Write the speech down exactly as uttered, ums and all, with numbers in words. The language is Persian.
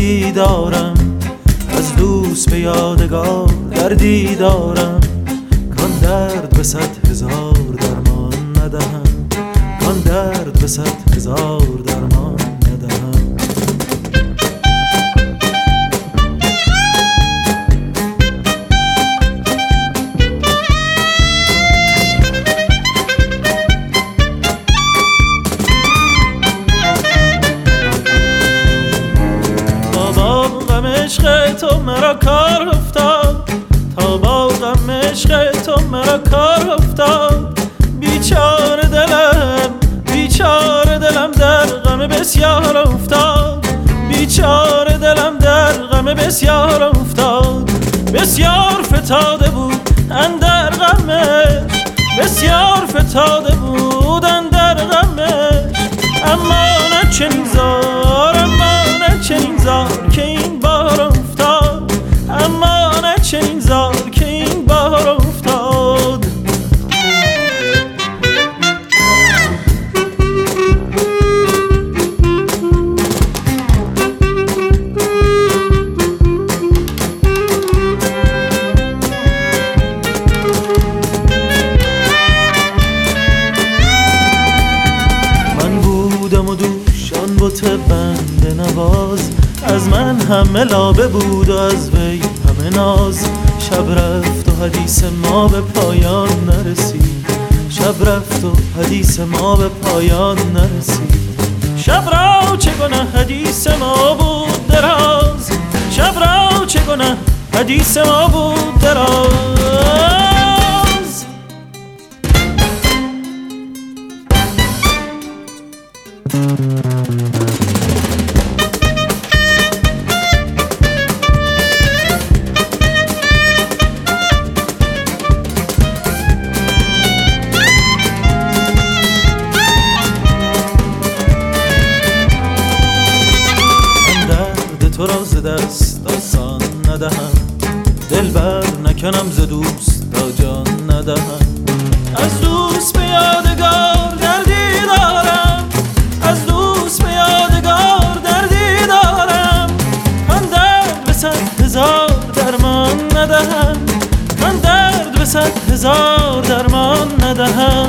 دردی دارم، از دوست به یادگار دردی دارم، کان درد به صد هزار درمان ندهم، کان درد به صد هزار درمان ندهم. عشق تو مرا کار افتاد، تا با غم عشق تو مرا کار افتاد. بیچاره دلم بیچاره دلم در غم بسیار افتاد، بیچاره دلم در غم بسیار افتاد. بسیار فتاده بود اندر غمش، بسیار فتاده بود اندر غمش. اما نه چنین زار اما نه چنین زار که این بار افتاد، اما نه چنین زار که این بار افتاد. من بودم و دوشان بت بنده نواز، از من همه لابه بود و از وی همه ناز. شب رفت و حدیث ما به پایان نرسید، شب رفت و حدیث ما به پایان نرسید. شب را چگونه حدیث ما بود دراز، شب را چگونه حدیث ما بود دراز. تو را ز دست آسان ندهم، دل بر نکنم ز دوست تا جان ندهم. از دوست به یادگار دردی دارم، از دوست به یادگار دردی دارم. کان درد به صد هزار درمان ندهم، کان درد به صد هزار درمان ندهم.